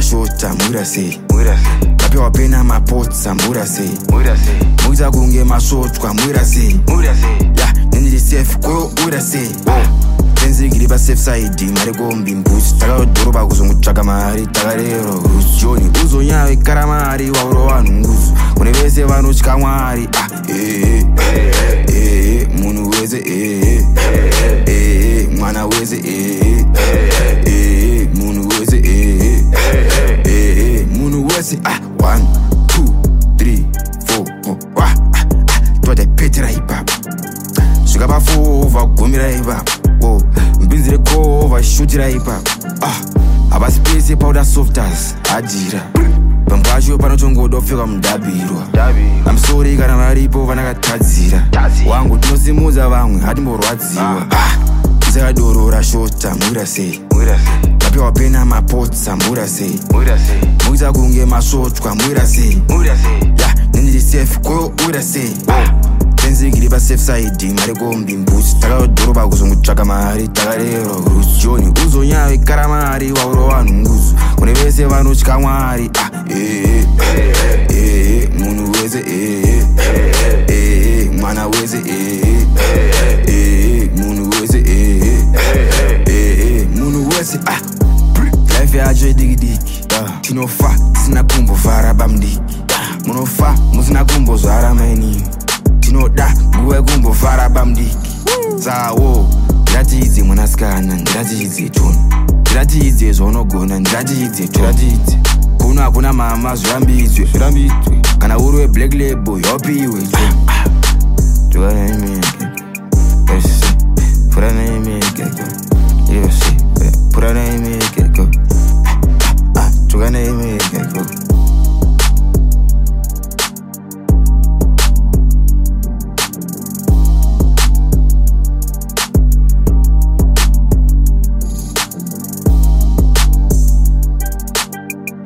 shota muira sei kapewa pena mapotsa muira sei muita kunge masvotwa muira sei ya nendiri safe koyo muira sei tenzikiri pa safe side mari kombi mbusi takadhoroba kuzongotsvaka mari takarero rusi joni uzonyawe kara mari wauro vanhu nguzu kune vese vanotya mwari munhu wese mwana wese munhu wese munhu wese 1 2 3 4 twadapetera ipapa svika pa4 kugumira ipapa mbinzire kova shutira ipapa havasipese pauda softers adira pambo acho panotongoda kupfeka mudabirwa amusori kana varipo vanakatadzira wangu tinosimudza vamwe hatimborwadziwa isakadorora shota muira sei kapewa pena mapotsa muira sei muita kunge masvotwa muira sei ya nendiri safe koyo muira sei tenzikiri pa safe side mari kombi mbusi takadhoroba kuzongotsvaka mari takarero rusi joni uzonyawe kara mari wauro vanhu nguzu kune vese vanotya mwari munhu wese mwana wese munhu wese munhu wese life yacho idikidiki tinofa tisina kumbovhara pamudiki munofa musina kumbozvara maini tinoda nguva yekumbovhara pamudiki sawo ndiratiidze mwanasikana ndiratiidze toni ndiratiidze zvaunogona ndiratiidze ndiratiidze kuno hakuna mama zvirambidzwe kana uri weblack label yapiwe pura naimekeko